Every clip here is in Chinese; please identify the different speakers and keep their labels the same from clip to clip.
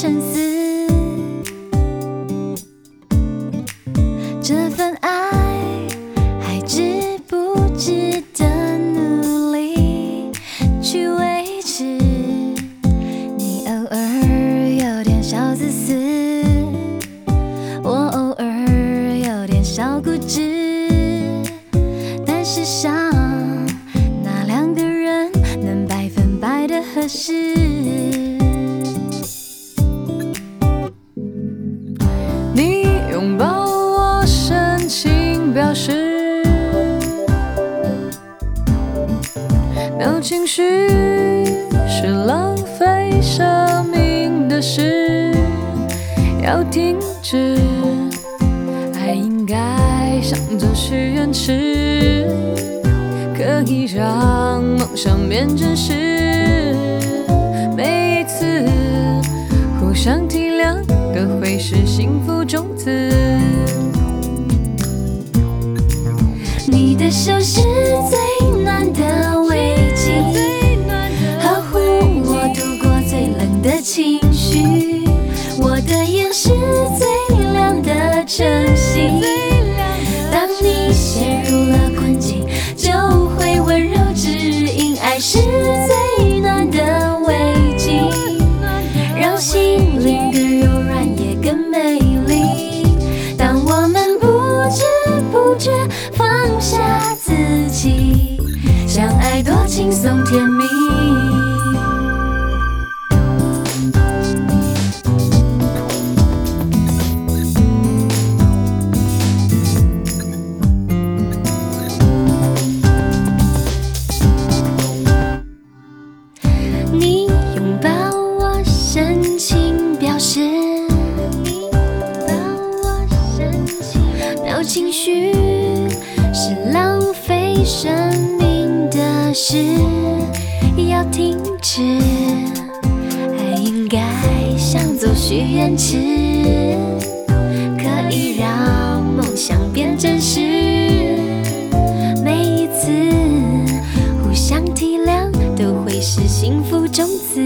Speaker 1: 沉思，这份爱还值不值得努力去维持？你偶尔有点小自私，我偶尔有点小固执，但世上哪两个人能100%的合适？
Speaker 2: 你拥抱我，深情表示，没有情绪是浪费生命的事，要停止。爱应该像座许愿池，可以让梦想变真实。每一次互相体谅，都会是幸福种子。
Speaker 1: 你的手是最暖的围巾，呵护我度过最冷的情绪。我的眼是最亮的晨星，当你陷入了困境，就会温柔指引。爱是最暖的围巾，让心灵更柔软也更美丽。当我们不知不觉放下自己，相爱多轻松甜蜜。你拥抱我，深情表示，没有情绪是浪费生命的事，要停止。爱应该像座许愿池，可以让梦想变真实。每一次互相体谅，都会是幸福种子。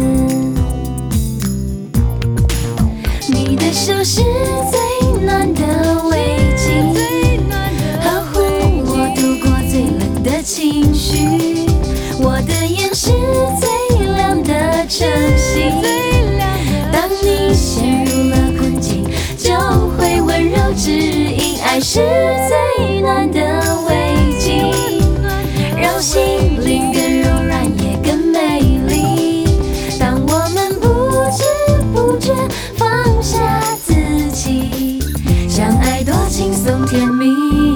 Speaker 1: 你的手是最暖的围巾，呵护我度过最冷的情绪。我的眼是最亮的晨星，当你陷入了困境，就会温柔指引。爱是最暖的围巾，让心灵更柔软也更美丽。当我们不知不觉放下自己，相爱多轻松甜蜜。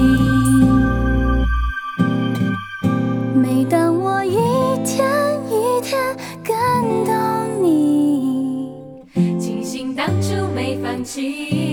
Speaker 1: 每当我一天一天更懂你，庆幸当初没放弃。